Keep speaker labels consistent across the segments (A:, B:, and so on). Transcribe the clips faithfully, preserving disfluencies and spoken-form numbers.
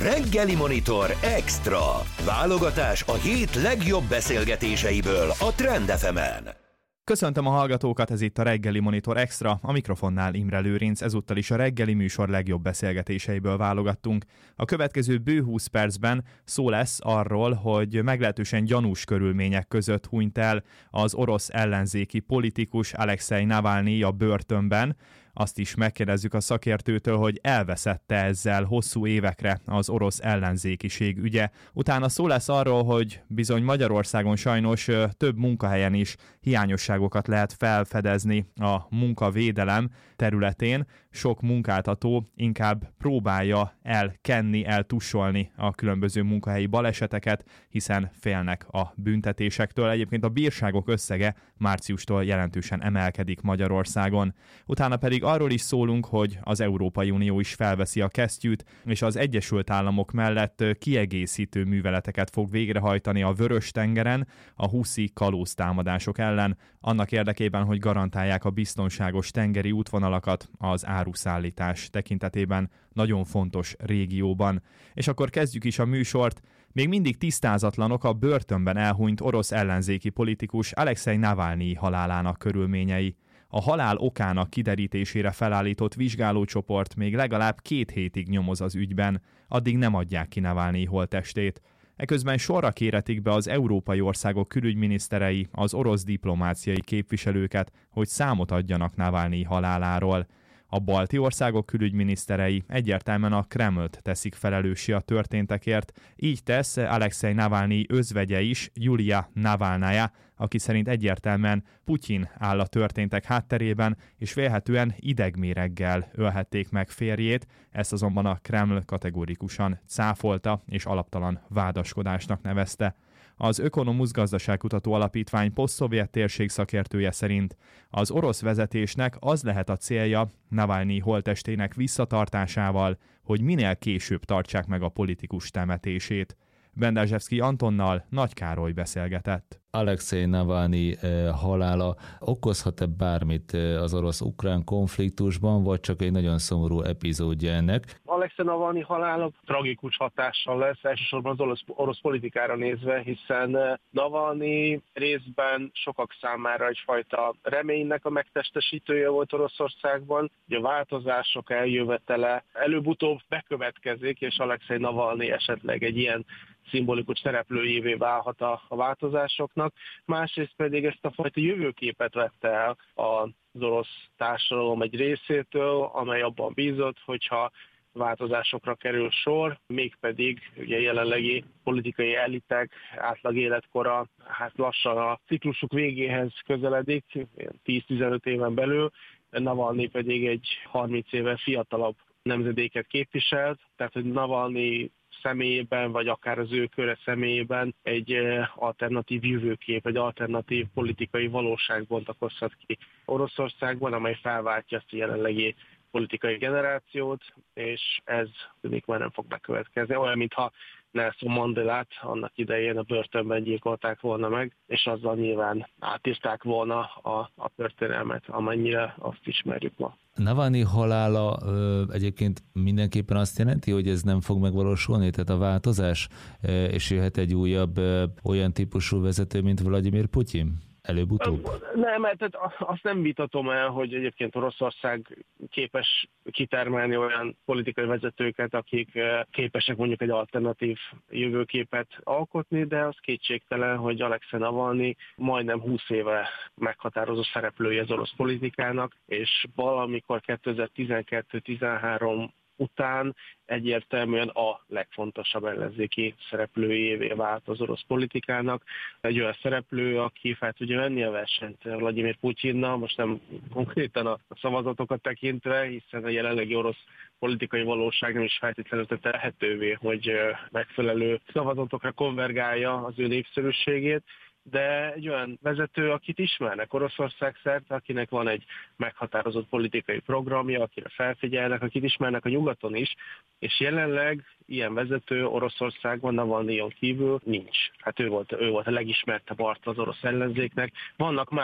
A: Reggeli Monitor Extra. Válogatás a hét legjobb beszélgetéseiből a Trend ef emen.
B: Köszöntöm a hallgatókat, ez itt a Reggeli Monitor Extra, a mikrofonnál Imre Lőrinc, ezúttal is a reggeli műsor legjobb beszélgetéseiből válogattunk. A következő bő húsz percben szó lesz arról, hogy meglehetősen gyanús körülmények között hunyt el az orosz ellenzéki politikus Alekszej Navalnyi a börtönben. Azt is megkérdezzük a szakértőtől, hogy elveszette ezzel hosszú évekre az orosz ellenzékiség ügye. Utána szó lesz arról, hogy bizony Magyarországon sajnos több munkahelyen is hiányosságokat lehet felfedezni a munkavédelem területén. Sok munkáltató inkább próbálja elkenni, eltussolni a különböző munkahelyi baleseteket, hiszen félnek a büntetésektől. Egyébként a bírságok összege márciustól jelentősen emelkedik Magyarországon. Utána pedig arról is szólunk, hogy az Európai Unió is felveszi a kesztyűt, és az Egyesült Államok mellett kiegészítő műveleteket fog végrehajtani a Vörös-tengeren a huszi kalóztámadások ellen, annak érdekében, hogy garantálják a biztonságos tengeri útvonalakat az áruszállítás tekintetében nagyon fontos régióban. És akkor kezdjük is a műsort. Még mindig tisztázatlanok a börtönben elhunyt orosz ellenzéki politikus Alekszej Navalnyi halálának körülményei. A halál okának kiderítésére felállított vizsgálócsoport még legalább két hétig nyomoz az ügyben, addig nem adják ki Navalnyi holttestét. Eközben sorra kéretik be az európai országok külügyminiszterei az orosz diplomáciai képviselőket, hogy számot adjanak Navalnyi haláláról. A balti országok külügyminiszterei egyértelműen a Kremlt teszik felelőssé a történtekért, így tesz Alekszej Navalnyi özvegye is, Julia Navalnaja, aki szerint egyértelműen Putyin áll a történtek hátterében, és vélhetően idegméreggel ölhették meg férjét, ezt azonban a Kreml kategorikusan cáfolta és alaptalan vádaskodásnak nevezte. Az Ökonomusz gazdaságkutató alapítvány posztszovjet térség szakértője szerint az orosz vezetésnek az lehet a célja Navalnyi holttestének visszatartásával, hogy minél később tartsák meg a politikus temetését. Bendázsevszky Antonnal Nagy Károly beszélgetett.
C: Alekszej Navalnyi eh, halála okozhat-e bármit eh, az orosz-ukrán konfliktusban, vagy csak egy nagyon szomorú epizódja ennek?
D: Alekszej Navalnyi halála tragikus hatással lesz, elsősorban az orosz, orosz politikára nézve, hiszen Navalnyi részben sokak számára egyfajta reménynek a megtestesítője volt Oroszországban, hogy a változások eljövetele előbb-utóbb bekövetkezik, és Alekszej Navalnyi esetleg egy ilyen szimbolikus szereplőjévé válhat a, a változásoknak, másrészt pedig ezt a fajta jövőképet vette el az orosz társadalom egy részétől, amely abban bízott, hogyha változásokra kerül sor, mégpedig ugye jelenlegi politikai elitek átlag életkora hát lassan a ciklusuk végéhez közeledik, tíz-tizenöt éven belül, Navalnyi pedig egy harminc éve fiatalabb nemzedéket képviselt, tehát hogy Navalnyi személyében, vagy akár az ő köre személyében egy alternatív jövőkép, egy alternatív politikai valóság bontakozhat ki Oroszországban, amely felváltja ezt a jelenlegi politikai generációt, és ez még már nem fog bekövetkezni. Olyan, mintha Nelson Mandelát annak idején a börtönben gyilkolták volna meg, és azzal nyilván átírták volna a, a történelmet, amennyire azt ismerjük ma.
C: Navalnyi halála ö, egyébként mindenképpen azt jelenti, hogy ez nem fog megvalósulni, tehát a változás, ö, és jöhet egy újabb ö, olyan típusú vezető, mint Vladimir Putyin? Előbb-utóbb?
D: Nem, mert azt nem vitatom el, hogy egyébként Oroszország képes kitermelni olyan politikai vezetőket, akik képesek mondjuk egy alternatív jövőképet alkotni, de az kétségtelen, hogy Alekszej Navalnyi majdnem húsz éve meghatározó szereplője az orosz politikának, és valamikor kétezer-tizenkettő-tizenhárom után egyértelműen a legfontosabb ellenzéki szereplőjévé vált az orosz politikának. Egy olyan szereplő, aki fel tudja venni a versenyt Vladimir Putyinnal, most nem konkrétan a szavazatokat tekintve, hiszen a jelenlegi orosz politikai valóság nem is feltétlenül tette lehetővé, hogy megfelelő szavazatokra konvergálja az ő népszerűségét, de egy olyan vezető, akit ismernek Oroszország szerte, akinek van egy meghatározott politikai programja, akire felfigyelnek, akit ismernek a nyugaton is, és jelenleg ilyen vezető Oroszországban Navalnyin kívül nincs. Hát ő volt, ő volt a legismertebb arca az orosz ellenzéknek. Vannak más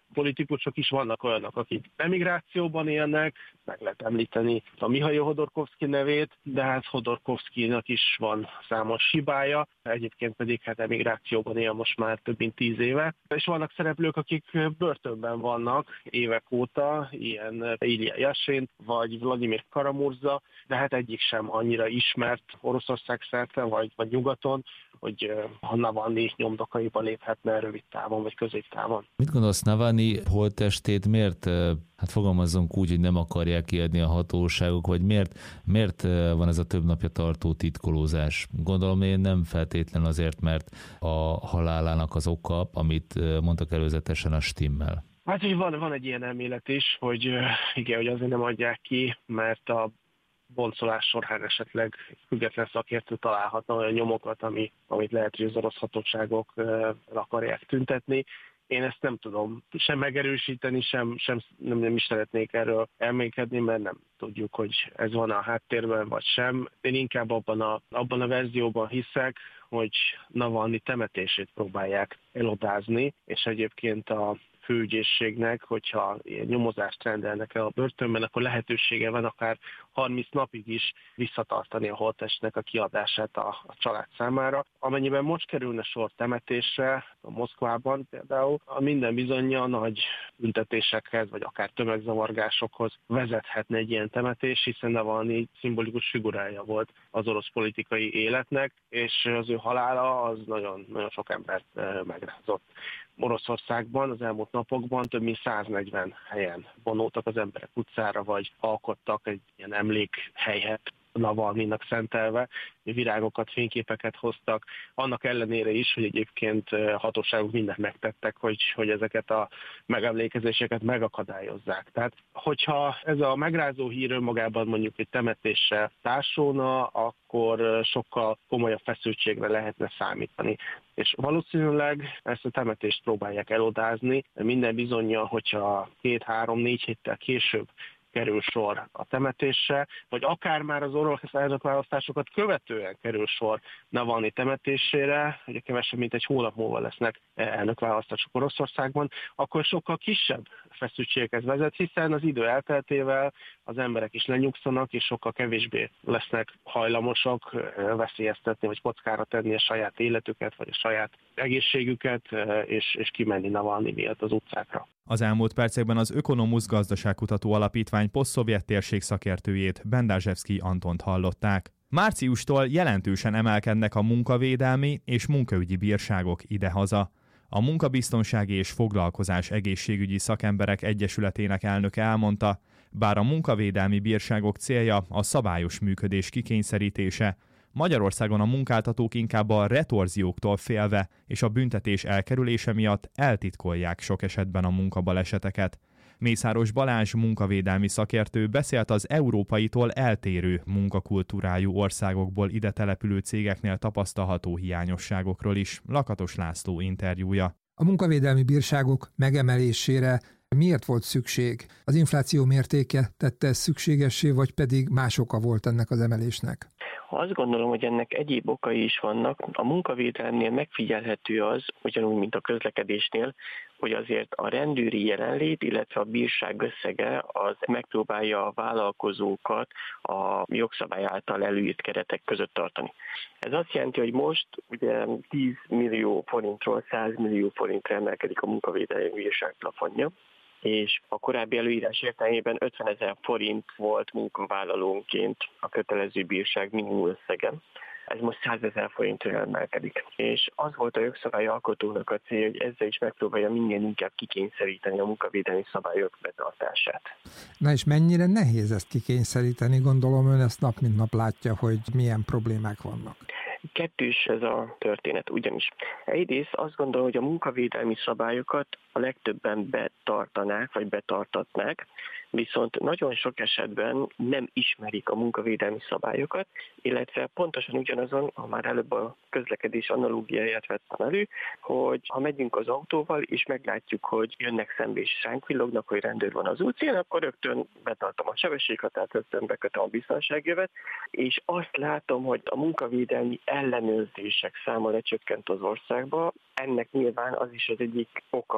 D: politikusok is, vannak olyanok, akik emigrációban élnek, meg lehet említeni a Mihail Hodorkovszky nevét, de hát Hodorkovszkynak is van számos hibája, egyébként pedig hát emigrációban él most már több mint tíz éve. És vannak szereplők, akik börtönben vannak évek óta, ilyen Ilja Jasin vagy Vladimir Karamurza, de hát egyik sem annyira ismert Oroszország szerte vagy, vagy nyugaton, hogy a Navalnyi nyomdokaiba léphetne rövid távon vagy középtávon.
C: Mit gondolsz, Navalnyi holttestét miért, hát fogalmazzunk úgy, hogy nem akarják kiadni a hatóságok, vagy miért, miért van ez a több napja tartó titkolózás? Gondolom én nem feltétlen azért, mert a halálának az oka, amit mondtak előzetesen, a stimmel.
D: Hát így van, van egy ilyen elmélet is, hogy igen, hogy azért nem adják ki, mert a boncolás során esetleg független szakértő találhatna olyan nyomokat, ami, amit lehet, hogy az orosz hatóságok uh, akarják tüntetni. Én ezt nem tudom sem megerősíteni, sem, sem nem, nem is szeretnék erről elmélkedni, mert nem tudjuk, hogy ez van a háttérben, vagy sem. Én inkább abban a, abban a verzióban hiszek, hogy Navalnyi temetését próbálják elodázni, és egyébként a főügyészségnek, hogyha ilyen nyomozást rendelnek el a börtönben, akkor lehetősége van akár harminc napig is visszatartani a holttestnek a kiadását a, a család számára. Amennyiben most kerülne sor temetésre, a Moszkvában például, a minden bizonnyal nagy büntetésekhez, vagy akár tömegzavargásokhoz vezethetne egy ilyen temetés, hiszen Navalnyi szimbolikus figurája volt az orosz politikai életnek, és az ő halála az nagyon, nagyon sok embert megrázott. Oroszországban az elmúlt napokban több mint száznegyven helyen vonultak az emberek utcára, vagy alkottak egy ilyen emlékhelyet Navalnyinak szentelve, virágokat, fényképeket hoztak, annak ellenére is, hogy egyébként hatóságok mindent megtettek, hogy, hogy ezeket a megemlékezéseket megakadályozzák. Tehát, hogyha ez a megrázó hír önmagában mondjuk egy temetéssel társulna, akkor sokkal komolyabb feszültségre lehetne számítani. És valószínűleg ezt a temetést próbálják elodázni, minden bizonnyal, hogyha két-három-négy héttel később kerül sor a temetésre, vagy akár már az orosz elnökválasztásokat követően kerül sor Navalnyi temetésére, ugye kevesebb, mint egy hónap múlva lesznek elnökválasztások Oroszországban, akkor sokkal kisebb feszültséghez vezet, hiszen az idő elteltével az emberek is lenyugszanak, és sokkal kevésbé lesznek hajlamosak veszélyeztetni, vagy kockára tenni a saját életüket, vagy a saját egészségüket, és, és kimenni Navalnyi miatt az utcákra.
B: Az elmúlt percekben az Ökonomusz gazdaságkutató alapítvány posztszovjet térség szakértőjét, Bendázsevszky Antont hallották. Márciustól jelentősen emelkednek a munkavédelmi és munkaügyi bírságok idehaza. A Munkabiztonsági és Foglalkozás Egészségügyi Szakemberek Egyesületének elnöke elmondta, bár a munkavédelmi bírságok célja a szabályos működés kikényszerítése, Magyarországon a munkáltatók inkább a retorzióktól félve és a büntetés elkerülése miatt eltitkolják sok esetben a munkabaleseteket. Mészáros Balázs munkavédelmi szakértő beszélt az európaitól eltérő munkakultúrájú országokból ide települő cégeknél tapasztalható hiányosságokról is. Lakatos László interjúja.
E: A munkavédelmi bírságok megemelésére miért volt szükség? Az infláció mértéke tette ezt szükségessé, vagy pedig más oka volt ennek az emelésnek?
F: Azt gondolom, hogy ennek egyéb okai is vannak. A munkavédelemnél megfigyelhető az, ugyanúgy, mint a közlekedésnél, hogy azért a rendőri jelenlét, illetve a bírság összege az megpróbálja a vállalkozókat a jogszabály által előírt keretek között tartani. Ez azt jelenti, hogy most ugye tíz millió forintról száz millió forintra emelkedik a munkavédelmi bírság plafonja, és a korábbi előírás értelmében ötvenezer forint volt munkavállalónként a kötelező bírság minimum összegen. Ez most százezer forintra emelkedik. És az volt a jogszabály alkotónak a célja, hogy ezzel is megpróbálja minél inkább kikényszeríteni a munkavédelmi szabályok betartását. Na és mennyire nehéz ezt kikényszeríteni? Gondolom ön ezt nap mint nap látja, hogy milyen problémák vannak. Kettős ez a történet, ugyanis egyrészt azt gondolom, hogy a munkavédelmi szabályokat a legtöbben betartanák, vagy betartatnák, viszont nagyon sok esetben nem ismerik a munkavédelmi szabályokat, illetve pontosan ugyanazon, ha már előbb a közlekedés analógiáját vettem elő, hogy ha megyünk az autóval, és meglátjuk, hogy jönnek szembe és ránk villognak, hogy rendőr van az útszélén, akkor rögtön betartom a sebességhatárt, rögtön bekötöm a biztonságjövet, és azt látom, hogy a munkavédelmi ellenőrzések száma lecsökkent az országba. Ennek nyilván az is az egyik oka,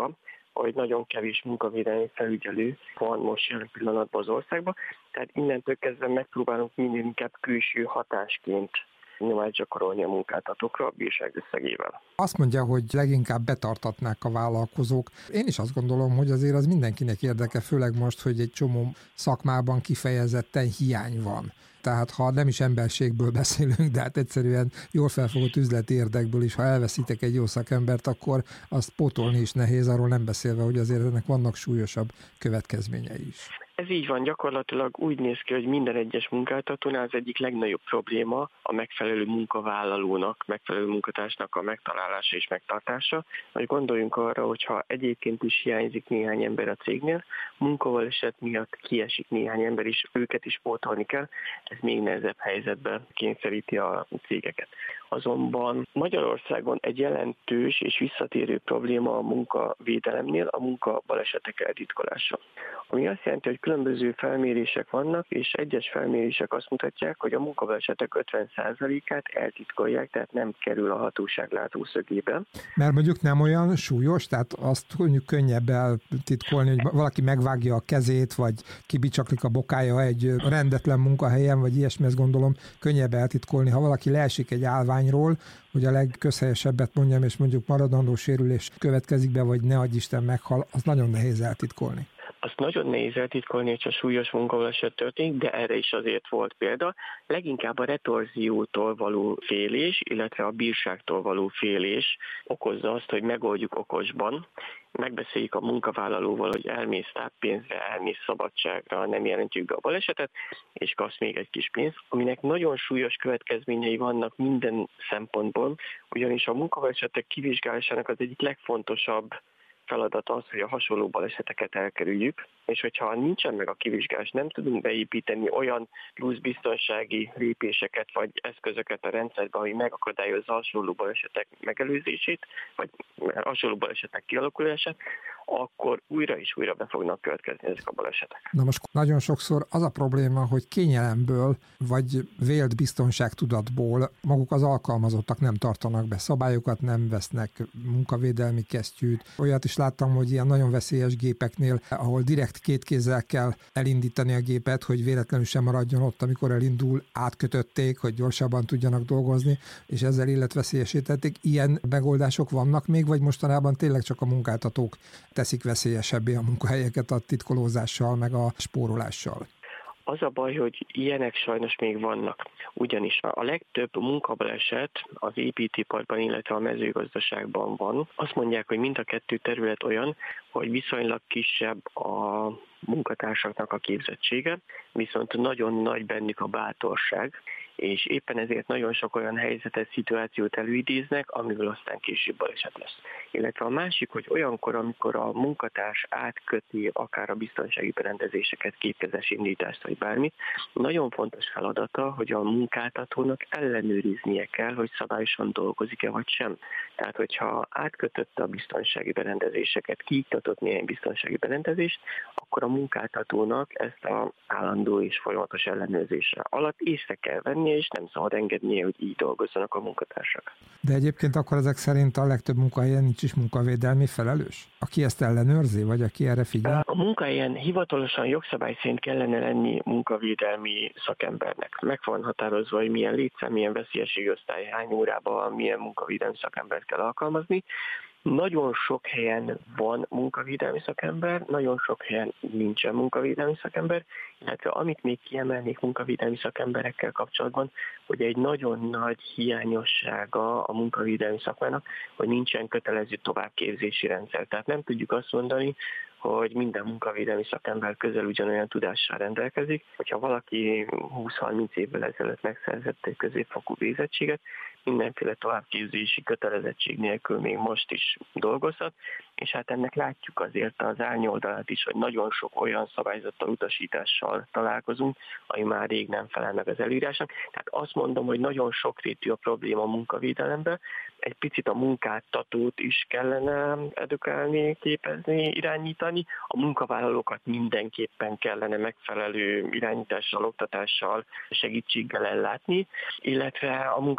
F: hogy nagyon kevés munkavédelmi felügyelő van most jelen pillanatban az országban, tehát innentől kezdve megpróbálunk minél inkább külső hatásként nyomást gyakorolni a munkáltatókra a bírság összegével.
E: Azt mondja, hogy leginkább betartatnák a vállalkozók. Én is azt gondolom, hogy azért az mindenkinek érdeke, főleg most, hogy egy csomó szakmában kifejezetten hiány van. Tehát ha nem is emberségből beszélünk, de hát egyszerűen jól felfogott üzleti érdekből is, ha elveszítek egy jó szakembert, akkor azt pótolni is nehéz, arról nem beszélve, hogy azért ennek vannak súlyosabb következményei is.
F: Ez így van, gyakorlatilag úgy néz ki, hogy minden egyes munkáltatónál az egyik legnagyobb probléma a megfelelő munkavállalónak, megfelelő munkatársnak a megtalálása és megtartása. Hogy gondoljunk arra, hogyha egyébként is hiányzik néhány ember a cégnél, munkabaleset miatt kiesik néhány ember is, őket is pótolni kell, ez még nehezebb helyzetbe kényszeríti a cégeket. Azonban Magyarországon egy jelentős és visszatérő probléma a munkavédelemnél a munkabalesetek eltitkolása. Ami azt jelenti, hogy különböző felmérések vannak, és egyes felmérések azt mutatják, hogy a munkabalesetek ötven százalékát eltitkolják, tehát nem kerül a hatóság látószögébe.
E: Mert mondjuk nem olyan súlyos, tehát azt mondjuk könnyebb eltitkolni, hogy valaki megvágja a kezét, vagy kibicsaklik a bokája egy rendetlen munkahelyen, vagy ilyesmi, ezt gondolom könnyebb eltitkolni. Ha valaki leesik egy állványról, hogy a legközhelyesebbet mondjam, és mondjuk maradandó sérülés következik be, vagy ne adj Isten meghal, az nagyon nehéz eltitkolni.
F: Azt nagyon nehéz eltitkolni, hogyha súlyos munkabaleset történik, de erre is azért volt példa. Leginkább a retorziótól való félés, illetve a bírságtól való félés okozza azt, hogy megoldjuk okosban. Megbeszéljük a munkavállalóval, hogy elmész táppénzre, elmész szabadságra, nem jelentjük be a balesetet, és kapsz még egy kis pénzt, aminek nagyon súlyos következményei vannak minden szempontból, ugyanis a munkabalesetek kivizsgálásának az egyik legfontosabb feladat az, hogy a hasonló baleseteket elkerüljük, és hogyha nincsen meg a kivizsgálás, nem tudunk beépíteni olyan plusz biztonsági lépéseket vagy eszközöket a rendszerbe, ami megakadályozza a hasonló balesetek megelőzését, vagy hasonló balesetek kialakulását, akkor újra és újra be fognak következni ezek a balesetek.
E: Na most nagyon sokszor az a probléma, hogy kényelemből vagy vélt biztonságtudatból maguk az alkalmazottak nem tartanak be szabályokat, nem vesznek munkavédelmi kesztyűt. Olyat is láttam, hogy ilyen nagyon veszélyes gépeknél, ahol direkt két kézzel kell elindítani a gépet, hogy véletlenül sem maradjon ott, amikor elindul, átkötötték, hogy gyorsabban tudjanak dolgozni, és ezzel életveszélyesítették. Ilyen megoldások vannak még, vagy mostanában tényleg csak a munkáltatók teszik veszélyesebbé a munkahelyeket a titkolózással, meg a spórolással?
F: Az a baj, hogy ilyenek sajnos még vannak. Ugyanis a legtöbb munkabaleset az építőiparban, illetve a mezőgazdaságban van. Azt mondják, hogy mind a kettő terület olyan, hogy viszonylag kisebb a munkatársaknak a képzettsége, viszont nagyon nagy bennük a bátorság, és éppen ezért nagyon sok olyan helyzetes szituációt előidéznek, amiből aztán később baleset lesz. Illetve a másik, hogy olyankor, amikor a munkatárs átköti akár a biztonsági berendezéseket, kétkezes indítást vagy bármit, nagyon fontos feladata, hogy a munkáltatónak ellenőriznie kell, hogy szabályosan dolgozik-e vagy sem. Tehát, hogyha átkötötte a biztonsági berendezéseket, kiiktatott néhány biztonsági berendezést, akkor a munkáltatónak ezt az állandó és folyamatos ellenőrzésre alatt észre kell venni, és nem szabad engednie, hogy így dolgozzanak a munkatársak.
E: De egyébként akkor ezek szerint a legtöbb munkahelyen nincs is munkavédelmi felelős? Aki ezt ellenőrzi, vagy aki erre figyel?
F: A munkahelyen hivatalosan jogszabály szerint kellene lenni munkavédelmi szakembernek. Meg van határozva, hogy milyen létszám, milyen veszélyességi osztály, hány órában milyen munkavédelmi szakembert kell alkalmazni. Nagyon sok helyen van munkavédelmi szakember, nagyon sok helyen nincsen munkavédelmi szakember, illetve amit még kiemelnék munkavédelmi szakemberekkel kapcsolatban, hogy egy nagyon nagy hiányossága a munkavédelmi szakmának, hogy nincsen kötelező továbbképzési rendszer. Tehát nem tudjuk azt mondani, hogy minden munkavédelmi szakember közel ugyanolyan tudással rendelkezik. Hogyha valaki húsz-harminc évvel ezelőtt megszerzett egy középfokú végzettséget, mindenféle továbbképzési kötelezettség nélkül még most is dolgozhat, és hát ennek látjuk azért az árnyoldalát is, hogy nagyon sok olyan szabályzattal, utasítással találkozunk, ami már rég nem felel meg az előírásnak. Tehát azt mondom, hogy nagyon sokrétű a probléma a munkavédelemben, egy picit a munkáltatót is kellene edukálni, képezni, irányítani, a munkavállalókat mindenképpen kellene megfelelő irányítással, oktatással, segítséggel ellátni, illetve a munkavédelmi szakemberek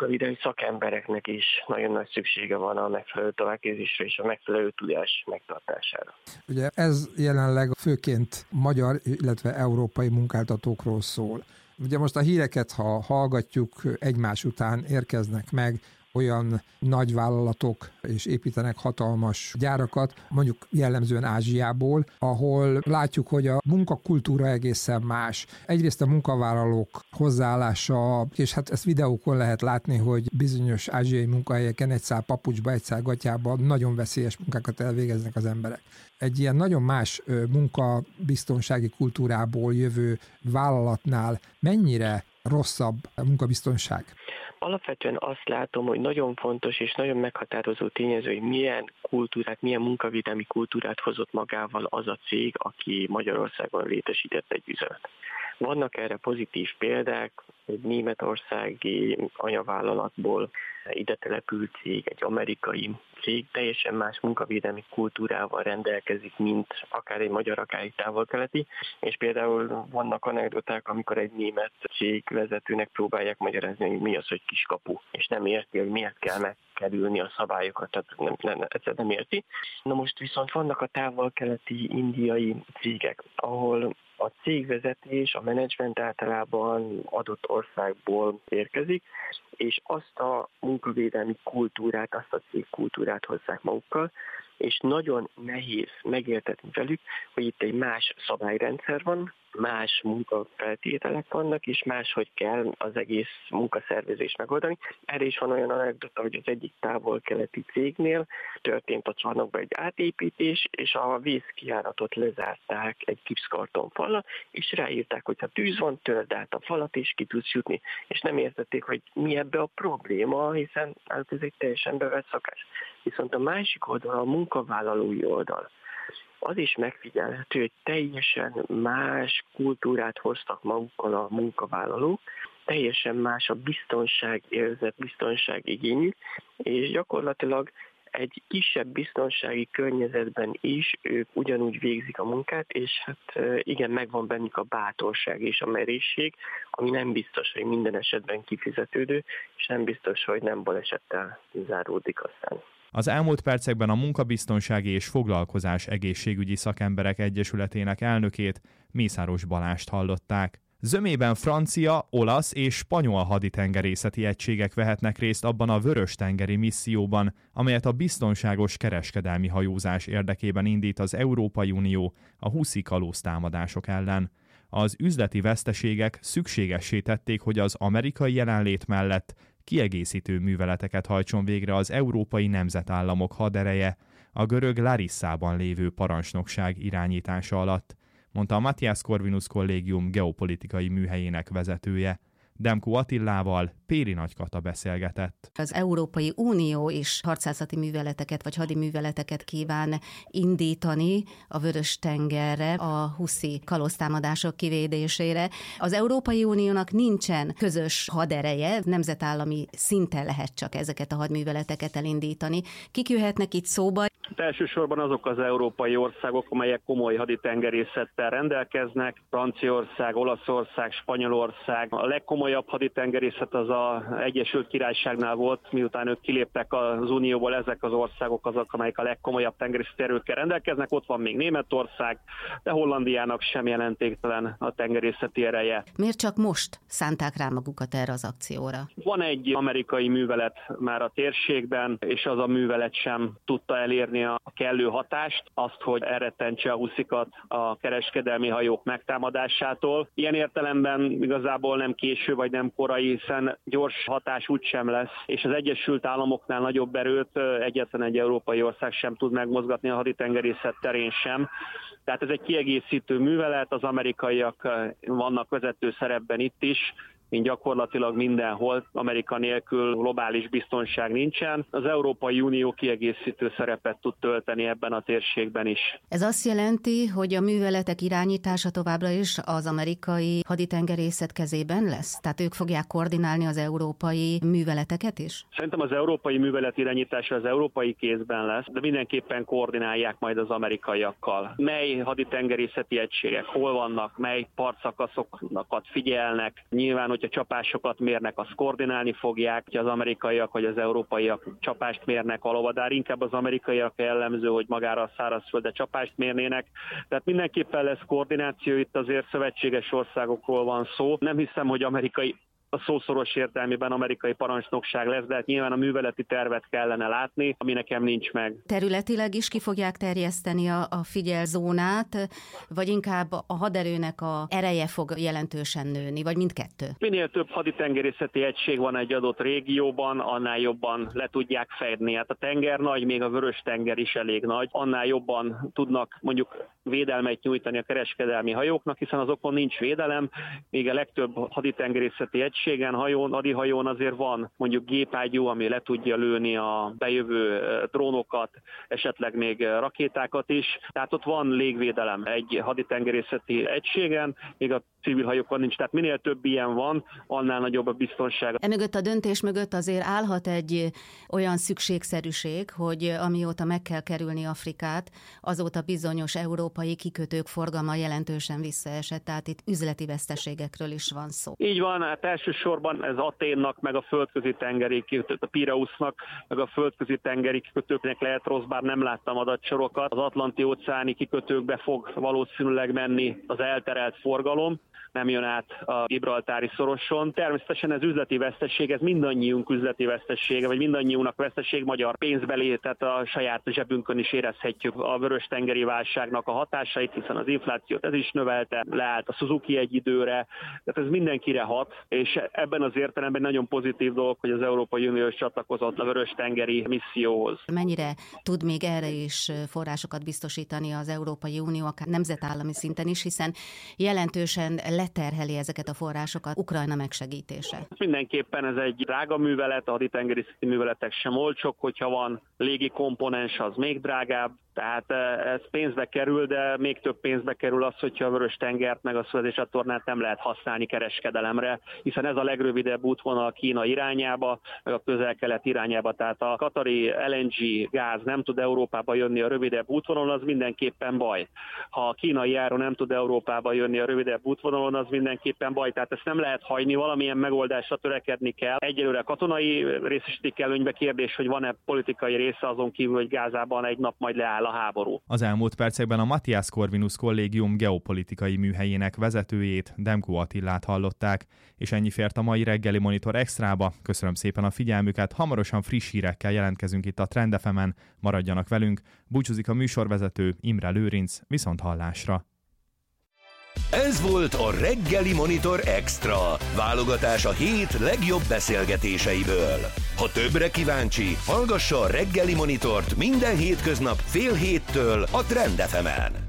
F: szakembereknek is nagyon nagy szüksége van a megfelelő továbbképzésre és a megfelelő tudás megtartására.
E: Ugye ez jelenleg főként magyar, illetve európai munkáltatókról szól. Ugye most a híreket, ha hallgatjuk, egymás után érkeznek meg olyan nagy vállalatok, és építenek hatalmas gyárakat, mondjuk jellemzően Ázsiából, ahol látjuk, hogy a munkakultúra egészen más. Egyrészt a munkavállalók hozzáállása, és hát ezt videókon lehet látni, hogy bizonyos ázsiai munkahelyeken egy szál papucsba, egy szál gatyába nagyon veszélyes munkákat elvégeznek az emberek. Egy ilyen nagyon más munkabiztonsági kultúrából jövő vállalatnál mennyire rosszabb a munkabiztonság?
F: Alapvetően azt látom, hogy nagyon fontos és nagyon meghatározó tényező, hogy milyen kultúrát, milyen munkavédelmi kultúrát hozott magával az a cég, aki Magyarországon létesített egy üzemet. Vannak erre pozitív példák, egy németországi anyavállalatból ide települt cég, egy amerikai cég teljesen más munkavédelmi kultúrával rendelkezik, mint akár egy magyar, akár egy távol-keleti, és például vannak anekdoták, amikor egy német cég vezetőnek próbálják magyarázni, hogy mi az, hogy kiskapu, és nem érti, hogy miért kell megkerülni a szabályokat, tehát nem, nem, egyszer nem érti. Na most viszont vannak a távol-keleti indiai cégek, ahol a cégvezetés, a menedzsment általában adott országból érkezik, és azt a munkavédelmi kultúrát, azt a cégkultúrát hozzák magukkal, és nagyon nehéz megértetni velük, hogy itt egy más szabályrendszer van, más munkafeltételek vannak, és máshogy kell az egész munkaszervezést megoldani. Erre is van olyan anekdota, hogy az egyik távol-keleti cégnél történt a csarnokban egy átépítés, és a vízkijáratot lezárták egy gipszkartonfallal, és ráírták, hogy ha tűz van, töld át a falat, és ki tudsz jutni. És nem értették, hogy mi ebbe a probléma, hiszen hát ez egy teljesen bevett szokás. Viszont a másik oldal, a munkavállalói oldal, az is megfigyelhető, hogy teljesen más kultúrát hoztak magukkal a munkavállalók, teljesen más a biztonságérzet, biztonságigényük, és gyakorlatilag egy kisebb biztonsági környezetben is ők ugyanúgy végzik a munkát, és hát igen, megvan bennük a bátorság és a merészség, ami nem biztos, hogy minden esetben kifizetődő, és nem biztos, hogy nem balesettel záródik aztán.
B: Az elmúlt percekben a Munkabiztonsági és Foglalkozás Egészségügyi Szakemberek Egyesületének elnökét, Mészáros Balást hallották. Zömében francia, olasz és spanyol haditengerészeti egységek vehetnek részt abban a vörös-tengeri misszióban, amelyet a biztonságos kereskedelmi hajózás érdekében indít az Európai Unió a huszi kalóztámadások ellen. Az üzleti veszteségek szükségessé tették, hogy az amerikai jelenlét mellett kiegészítő műveleteket hajtson végre az európai nemzetállamok hadereje a görög Larissában lévő parancsnokság irányítása alatt, mondta a Matthias Corvinus Kollégium geopolitikai műhelyének vezetője. Demko Attilával Péri Nagykata beszélgetett.
G: Az Európai Unió is harcászati műveleteket vagy hadiműveleteket kíván indítani a Vörös-tengerre, a huszi kalóztámadások kivédésére. Az Európai Uniónak nincsen közös hadereje, nemzetállami szinten lehet csak ezeket a hadműveleteket elindítani. Kik jöhetnek itt szóba?
H: Elsősorban azok az európai országok, amelyek komoly haditengerészettel rendelkeznek. Franciaország, Olaszország, Spanyolország. A legkomolyabb haditengerészet az az Egyesült Királyságnál volt, miután ők kiléptek az Unióból, ezek az országok azok, amelyek a legkomolyabb tengerészeti erőkkel rendelkeznek. Ott van még Németország, de Hollandiának sem jelentéktelen a tengerészeti ereje.
G: Miért csak most szánták rá magukat erre az akcióra?
H: Van egy amerikai művelet már a térségben, és az a művelet sem tudta elérni a kellő hatást, azt, hogy elrettentse a huszikat a kereskedelmi hajók megtámadásától. Ilyen értelemben igazából nem késő vagy nem korai, hiszen gyors hatás úgysem lesz, és az Egyesült Államoknál nagyobb erőt egyetlen egy európai ország sem tud megmozgatni a haditengerészet terén sem. Tehát ez egy kiegészítő művelet, az amerikaiak vannak vezető szerepben itt is, mint gyakorlatilag mindenhol, Amerika nélkül globális biztonság nincsen. Az Európai Unió kiegészítő szerepet tud tölteni ebben a térségben is.
G: Ez azt jelenti, hogy a műveletek irányítása továbbra is az amerikai haditengerészet kezében lesz? Tehát ők fogják koordinálni az európai műveleteket is?
H: Szerintem az európai művelet irányítása az európai kézben lesz, de mindenképpen koordinálják majd az amerikaiakkal. Mely haditengerészeti egységek hol vannak, mely partszakaszokat figyelnek. Nyilván, hogy hogyha csapásokat mérnek, azt koordinálni fogják, hogy az amerikaiak vagy az európaiak csapást mérnek valóban, inkább az amerikaiak jellemző, hogy magára a szárazföldre csapást mérnének. Tehát mindenképpen lesz koordináció, itt azért szövetséges országokról van szó. Nem hiszem, hogy amerikai a szószoros értelmében amerikai parancsnokság lesz, de hát nyilván a műveleti tervet kellene látni, ami nekem nincs meg.
G: Területileg is ki fogják terjeszteni a, a figyelzónát, vagy inkább a haderőnek a ereje fog jelentősen nőni, vagy mindkettő?
H: Minél több haditengerészeti egység van egy adott régióban, annál jobban le tudják fedni. Hát a tenger nagy, még a Vörös-tenger is elég nagy, annál jobban tudnak mondjuk védelmet nyújtani a kereskedelmi hajóknak, hiszen azokon nincs védelem, még a legtöbb haditengerészeti egységen, hajón, hadihajón azért van mondjuk gépágyú, ami le tudja lőni a bejövő drónokat, esetleg még rakétákat is. Tehát ott van légvédelem egy haditengerészeti egységen, még a civil hajókon nincs. Tehát minél több ilyen van, annál nagyobb a biztonság.
G: Emögött a döntés mögött azért állhat egy olyan szükségszerűség, hogy amióta meg kell kerülni Afrikát, azóta bizonyos európai kikötők forgalma jelentősen visszaesett, tehát itt üzleti veszteségekről is van szó.
H: Így van, hát elsősorban ez Athénnak, meg a földközi tengeri kikötők, a Pireusznak, meg a földközi tengeri kikötőknek lehet rossz, bár nem láttam adatsorokat. Az atlanti óceáni kikötőkbe fog valószínűleg menni az elterelt forgalom, nem jön át a gibraltári szoroson. Természetesen ez üzleti vesztesség, ez mindannyiunk üzleti vesztessége, vagy mindannyiunknak vesztesség, magyar pénzbeli, tehát a saját zsebünkön is érezhetjük a vörös-tengeri válságnak a hatásait, hiszen az inflációt ez is növelte, leállt a Suzuki egy időre, tehát ez mindenkire hat, és ebben az értelemben nagyon pozitív dolog, hogy az Európai Unió is csatlakozott a vörös-tengeri misszióhoz.
G: Mennyire tud még erre is forrásokat biztosítani az Európai Unió, akár nemzetállami szinten is, hiszen jelentősen leterheli ezeket a forrásokat Ukrajna megsegítése?
H: Mindenképpen ez egy drága művelet, a haditengerészeti műveletek sem olcsók, hogyha van légi komponens, az még drágább. Tehát ez pénzbe kerül, de még több pénzbe kerül az, hogyha a Vörös-tengert meg a Szuezi-csatornát nem lehet használni kereskedelemre, hiszen ez a legrövidebb útvonal Kína irányába, meg a közel-kelet irányába. Tehát a katari el en gé gáz nem tud Európába jönni a rövidebb útvonalon, az mindenképpen baj. Ha a kínai áru nem tud Európába jönni a rövidebb útvonalon, az mindenképpen baj. Tehát ezt nem lehet hagyni, valamilyen megoldásra törekedni kell. Egyelőre katonai részesítik előnybe, kérdés, hogy van-e politikai része azon kívül, hogy Gázában egy nap majd leáll a háború.
B: Az elmúlt percekben a Matthias Corvinus Kollégium geopolitikai műhelyének vezetőjét, Demko Attillát hallották, és ennyi fért a mai reggeli Monitor Extrába. Köszönöm szépen a figyelmüket, hamarosan friss hírekkel jelentkezünk itt a Trend ef emen, maradjanak velünk, búcsúzik a műsorvezető Imre Lőrinc, viszont hallásra.
A: Ez volt a reggeli Monitor Extra, válogatás a hét legjobb beszélgetéseiből. Ha többre kíváncsi, hallgassa a reggeli Monitort minden hétköznap fél héttől a Trend ef emen.